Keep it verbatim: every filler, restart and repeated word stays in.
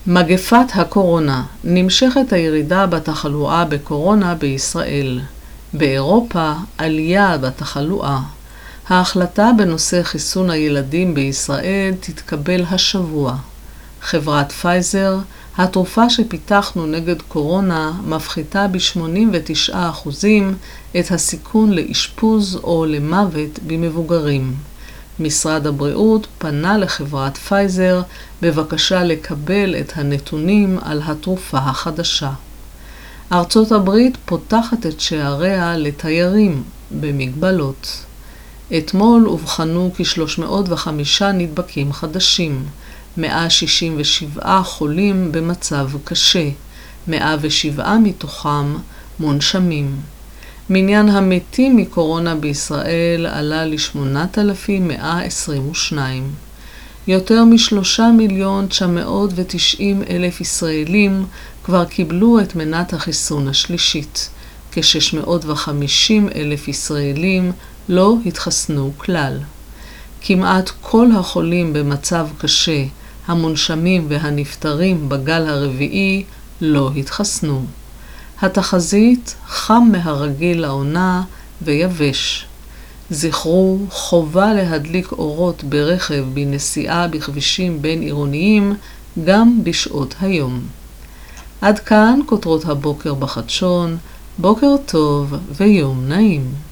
מגפת הקורונה. נמשכת הירידה בתחלואה בקורונה בישראל. באירופה, עלייה בתחלואה. ההחלטה בנושא חיסון הילדים בישראל תתקבל השבוע. חברת פייזר, התרופה שפיתחנו נגד קורונה, מפחיתה ב-שמונים ותשעה אחוז את הסיכון לאשפוז או למוות במבוגרים. משרד הבריאות פנה לחברת פייזר בבקשה לקבל את הנתונים על התרופה החדשה. ארצות הברית פותחת את שעריה לתיירים במגבלות. אתמול אובחנו כ-שלוש מאות וחמישה נדבקים חדשים, מאה שישים ושבעה חולים במצב קשה, מאה ושבעה מתוכם מונשמים. מניין המתים מקורונה בישראל עלה ל-שמונת אלפים מאה עשרים ושניים. יותר משלושה מיליון תשע מאות ותשעים אלף ישראלים כבר קיבלו את מנת החיסון השלישית. כ-שש מאות וחמישים אלף ישראלים לא התחסנו כלל. כמעט כל החולים במצב קשה, המונשמים והנפטרים בגל הרביעי לא התחסנו. התחזית חם מהרגיל לעונה ויבש. זכרו, חובה להדליק אורות ברכב בנסיעה בכבישים בין עירוניים גם בשעות היום. עד כאן כותרות הבוקר בחדשון. בוקר טוב ויום נעים.